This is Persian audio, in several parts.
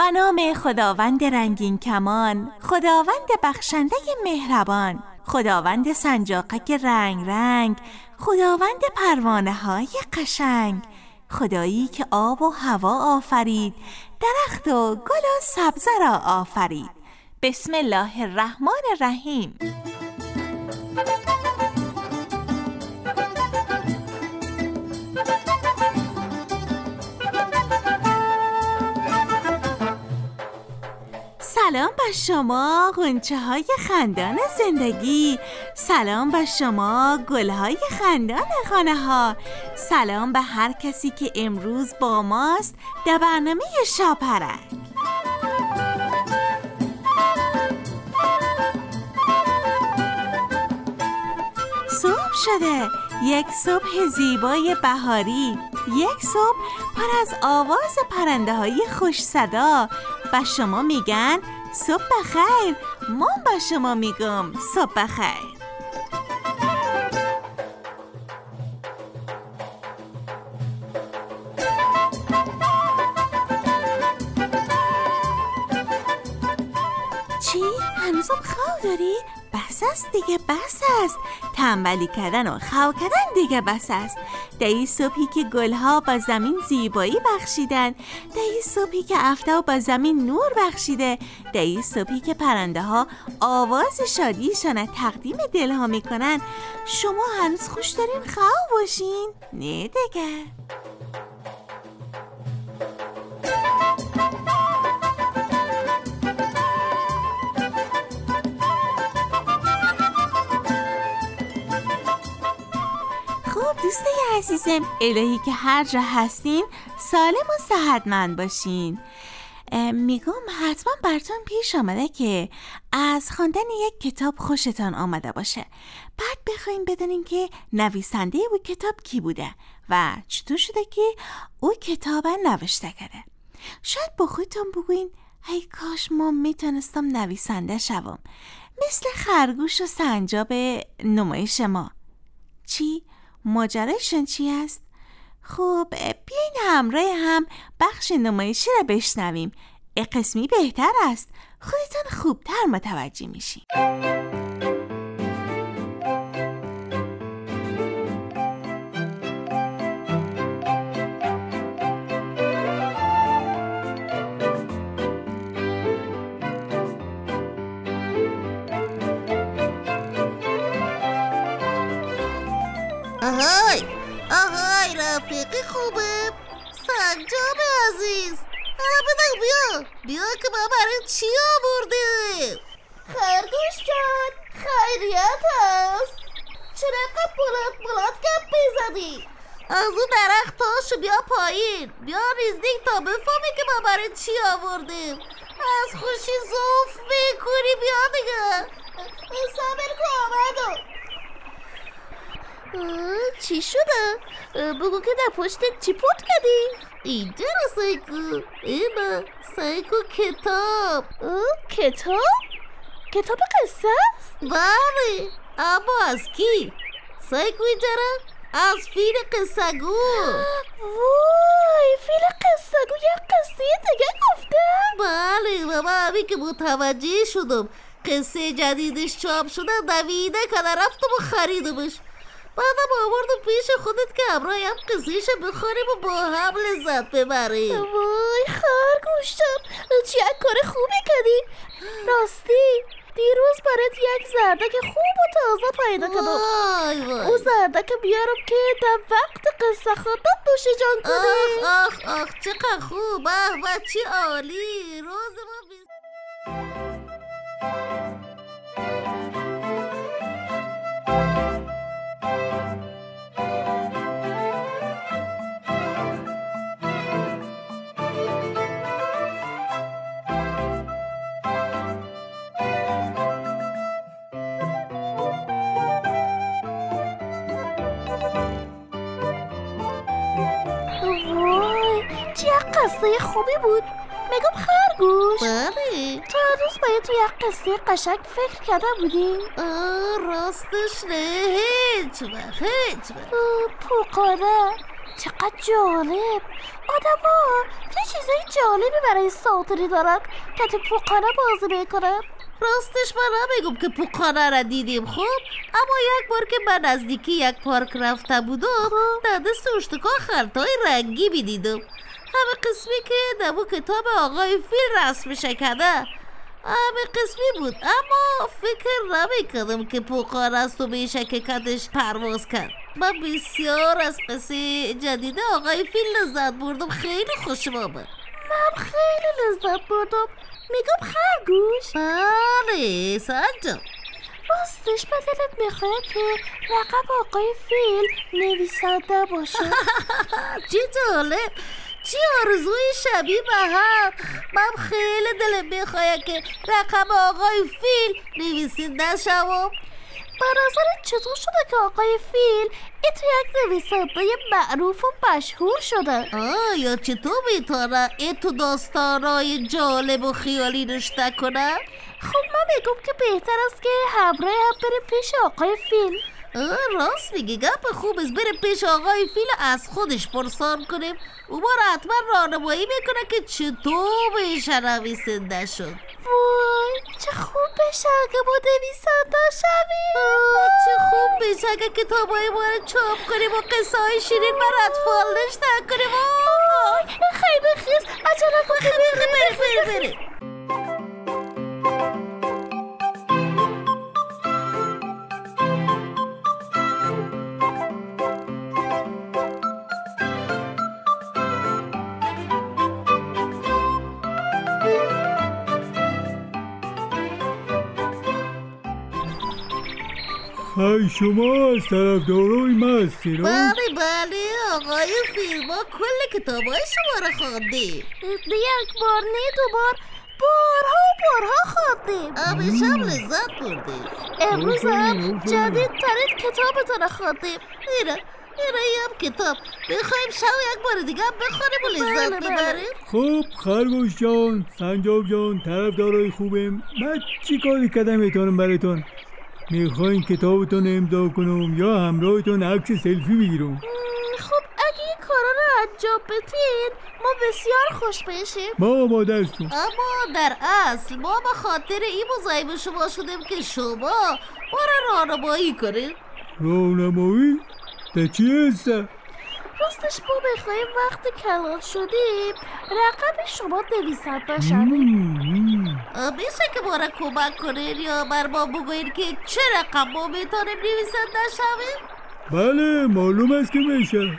به نام خداوند رنگین کمان، خداوند بخشنده مهربان، خداوند سنجاقک رنگ رنگ، خداوند پروانه های قشنگ، خدایی که آب و هوا آفرید، درخت و گل و سبزه را آفرید. بسم الله الرحمن الرحیم. سلام بر شما غنچه های خندان زندگی، سلام بر شما گل های خندان خانه ها، سلام به هر کسی که امروز با ماست در برنامه شاپرک. صبح شده، یک صبح زیبای بهاری، یک صبح پر از آواز پرنده های خوش صدا. به شما میگن صبح بخیر، من به شما میگم صبح بخیر. چی؟ هنوزم خواب داری؟ بس است دیگه، بس است. تنبلی کردن و خواب کردن دیگه بس است. در این صبحی که گلها با زمین زیبایی بخشیدن، در این صبحی که افتاب با زمین نور بخشیده، در این صبحی که پرنده ها آواز شادیشان تقدیم دلها میکنن، شما هنوز خوش دارین خواب باشین؟ نه دیگه. دوستای عزیزم، الهی که هر جا هستین سالم و صحتمند باشین. میگم حتما براتون پیش آمده که از خواندن یک کتاب خوشتان آمده باشه، بعد بخواین بدونین که نویسنده او کتاب کی بوده و چطور شده که او کتاب نوشته کرده. شاید با خودتون بگوین ای کاش ما میتونستم نویسنده شوم، مثل خرگوش و سنجاب نمایش ما. چی؟ ماجرایشون چی است؟ خب بیاین همراه هم بخش نمایشی را بشنویم. قسمی بهتر است، خودتون خوبتر متوجه میشین. آهای رفیقی خوبه، سنجاب عزیز، بیا که ما برای چی آورده؟ خرگوش جان، خیریت هست؟ چرا بلند گپ بزدی؟ از اون درخت تاشو بیا پایین، بیا ریزدیک تا بفهمی که ما برای چی آوردیم. از خوشی زوف میکنی، بیا دیگه. صبر کن آمدو. چی شده؟ بگو که در پشتت چی پوت کردی؟ اینجا رو سایکو، اینا سایکو کتاب. کتاب؟ کتاب قصه است؟ بله، اما از کی؟ سایکو اینجا رو؟ از فیل قصه گو. وای، فیل قصه گو یک قصه دیگه گفته؟ بله بابا، همین که متوجه شدم قصه جدیدش چاپ شده دویده که رفتم و خریدمش. بعدم آوردم پیش خودت که همراه هم قصه‌شو بخوریم و با هم لذت ببریم. وای خرگوش جان، چی یک کار خوبی کردی. راستی دیروز برات یک زردک خوب و تازه پیدا کردم. او زردک بیارم که در وقت قصه خودت نوشه جان کنی. آخ چقدر خوب، به چی عالی. روز ما قصه خوبی بود. میگم خرگوش، بله تو هر روز باید تو یک قصه قشنگ فکر کرده بودی؟ راستش نه، هیچ وقت. پوقاره چقدر جالب. آدم‌ها چه چیزای جالبی برای ساتوری دارن که تو پوکانه بازی میکنن. راستش من نمیگم که پوکانه را دیدیم خب، اما یک بار که من نزدیکی یک پارک رفته بودم در دست اشتکا خرطای رنگی میدیدم. همه قسمی که در کتاب آقای فیل رسم شکده همه قسمی بود، اما فکر نمیکردم که پوکانه است و به شکلش پرواز کرد. من بسیار از قصه جدید آقای فیل لذت بردم، خیلی خوشم آمد. من خیلی لذت بردم. میگم خرگوش؟ بله سنجا. راستش به دلت میخواد که لقب آقای فیل نویسنده باشه؟ چی جالب، چی آرزوی شبیه به هم. من خیلی دلم میخواد که لقب آقای فیل نویسنده شوم. به نظرت چطور شده که آقای فیل تو یک نویسنده معروف و مشهور شده؟ یا چطور میتونه تو داستانای جالب و خیالی نوشته کنه؟ خب من میگم که بهتر است که همراه هم بریم پیش آقای فیل. راست میگی، گپ خوب است. بریم پیش آقای فیل از خودش پرسان کنیم. او ما را حتما راهنمایی میکنه که چطور بهش نویسنده شد. وای چه خوب بشه اگه ما نویسنده شویم. چه خوب بشه اگه کتابای ما رو چاپ کنیم و قصه های شیرین بر اطفال نوشته کنیم. خیلی خیز عجله کن. بریم. های شما از طرفدارای ما هستین؟ بله آقای فیل، ما کل کتابای شما را خواندیم. یک بار نه دو بار، بارها خواندیم. همیشه لذت بردیم. امروز هم جدیدترین کتابتون را خواندیم. ایره هم کتاب بخوایم شو یک بار دیگه بخونیم و لذت ببریم. خب خرگوش جان، سنجاب جان، طرفدارای خوبم، من چی کاری کردم میتونم براتون؟ میخواین کتابتون امضا کنم یا همراهتون عکس سلفی بگیرم؟ خب اگه این کارا رو انجام بدین ما بسیار خوش بشیم. ما آماده هستیم. اما در اصل ما به خاطر این مزاحم شما شدیم که شما ما را راهنمایی کنید. راهنمایی؟ ده چی هسته؟ راستش ما بخواهیم وقتی کلان شدیم رقم شما نویسنده شدیم. میشه که ما را کمک کنین یا بر ما بگوین که چه رقم ما میتونیم نویسنده شویم؟ بله معلوم است که میشه.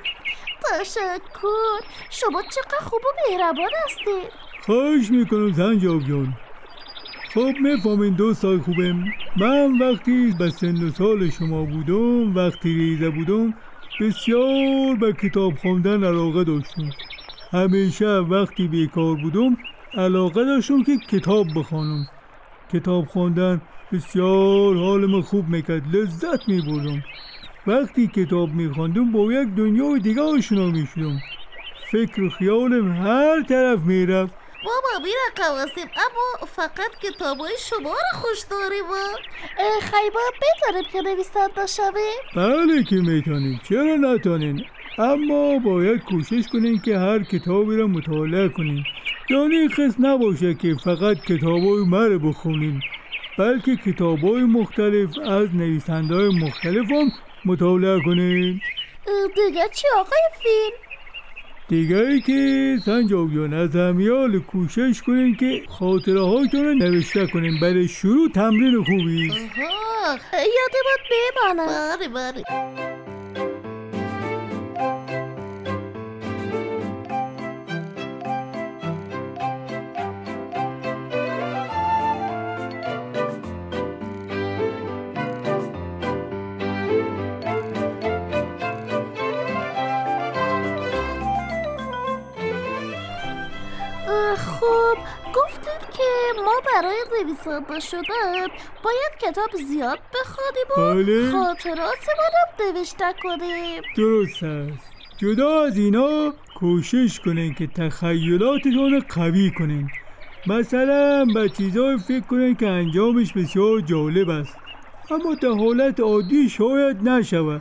تشکر، شما چقدر خوب و مهربان هستید. خواهش میکنم سنجاب جان. خب میفهمین دوستای خوبم، من وقتی به سن و سال شما بودم، وقتی ریزه بودم، بسیار به کتاب خواندن علاقه داشتم. همیشه وقتی بیکار بودم علاقه داشتم که کتاب بخوانم. کتاب خواندن بسیار حالم خوب میکرد، لذت میبردم. وقتی کتاب میخواندم با یک دنیای دیگه آشنا میشدم. فکر و خیالم هر طرف میرفت. بابا می رقم هستیم، اما فقط کتابای شما رو خوش داریم. خیلی باید بتانیم که نویسنده شویم؟ بله که میتونین، چرا نتونین؟ اما باید کوشش کنین که هر کتابی رو مطالعه کنین. یعنی خیس نباشه که فقط کتابای ما رو بخونین، بلکه کتابای مختلف از نویسنده‌های مختلف هم مطالعه کنین. دیگه چی آقای فیل؟ دیگه ای که سنجاب جان از همیال کوشش کنین که خاطره هایتون رو نوشته کنین. برای شروع تمرین خوبی. یادمت بمانه. بله. خب گفتید که ما برای نویسنده شدن باید کتاب زیاد بخونیم و خاطراتمون هم نوشته کنیم. درست است. جدا از اینا کوشش کنین که تخیلاتتون رو قوی کنین. مثلا به چیزای فکر کنین که انجامش بسیار جالب است اما در حالت عادی شاید نشود.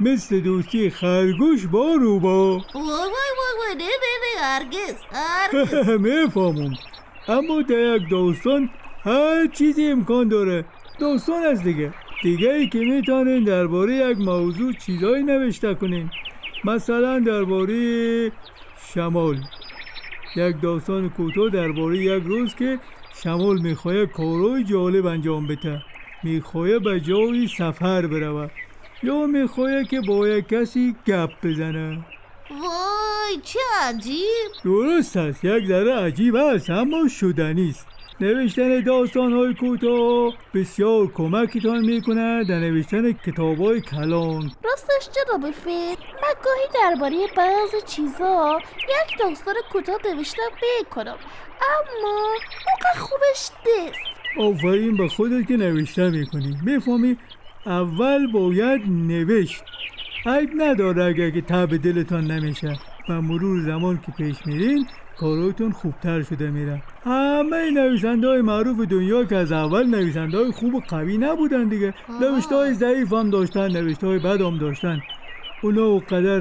مثل دوستی خرگوش با روباه. وای نه هرگز. میفهمم، اما در یک داستان هر چیزی امکان داره. داستان است دیگه ای که میتونین درباره یک موضوع چیزایی نوشته کنین. مثلا درباره شمال، یک داستان کوتاه درباره یک روز که شمال میخواه کارهای جالب انجام بده، میخواه به جای سفر بروه یا میخواه که با یک کسی گپ بزنه. وای چه عجیب. درست است، یک ذره عجیب است اما شدنی است. نوشتن داستان‌های کوتاه بسیار کمکتان میکنه در نوشتن کتاب‌های کلان. راستش جناب فیل، من گاهی درباره بعضی چیزا یک داستان کوتاه نوشتم میکنم اما موقع خوبش نیست. آفرین به خودت که نوشته میکنی. میفهمی اول باید نوشت. عیب نداره اگر که تب دلتان نمیشه. و مرور زمان که پیش میرین کاراتون خوبتر شده میره. همه نویسنده‌های معروف دنیا که از اول نویسنده‌های خوب و قوی نبودن دیگه. نوشته‌های ضعیف هم داشتن، نوشته‌های بد هم داشتن. اونا قدر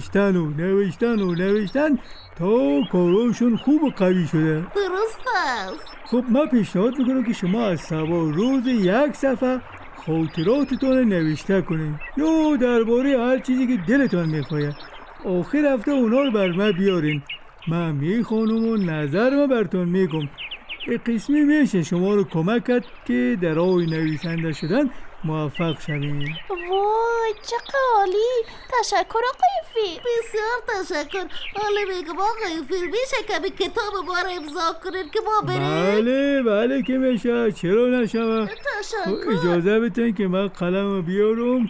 نوشتن تا کاراشون خوب و قوی شده. درست است. خب من پیشنهاد میکنم که شما از صبح روز یک صفحه خاطراتتون نوشته کنین یا درباره هر چیزی که دلتون میخواد. آخر هفته اونا رو بر من بیارین، من میخوانم و نظرم براتون میگم. قسمی میشه شما رو کمک کرد که در راه نویسنده شدن موفق شوین. وای چه عالی. تشکر آقای فیل. بسیار تشکر. حالا میگم آقای فیل میشه کمی کتاب ما رو امضا کنین که ما بریم؟ بله که میشه، چرا نشوه. تشکر. اجازه بدین که من قلم رو بیارم.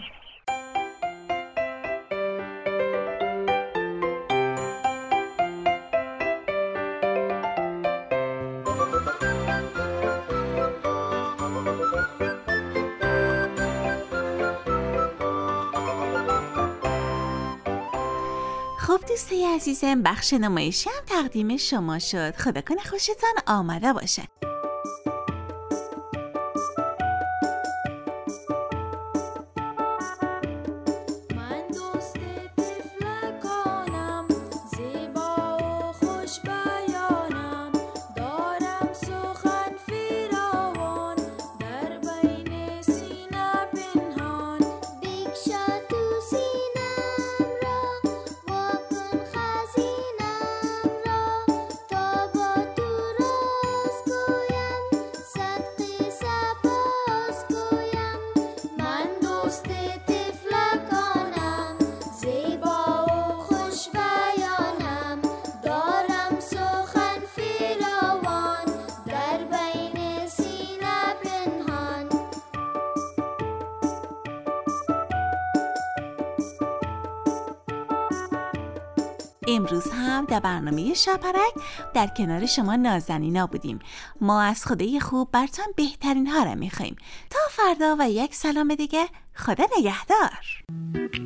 خب دوستای عزیزم، بخش نمایشی هم تقدیم شما شد. خدا کنه خوشتان آمده باشه. امروز هم در برنامه شاپرک در کنار شما نازنینا بودیم. ما از خدای خوب براتون بهترین ها را میخواییم. تا فردا و یک سلام دیگه، خدا نگهدار.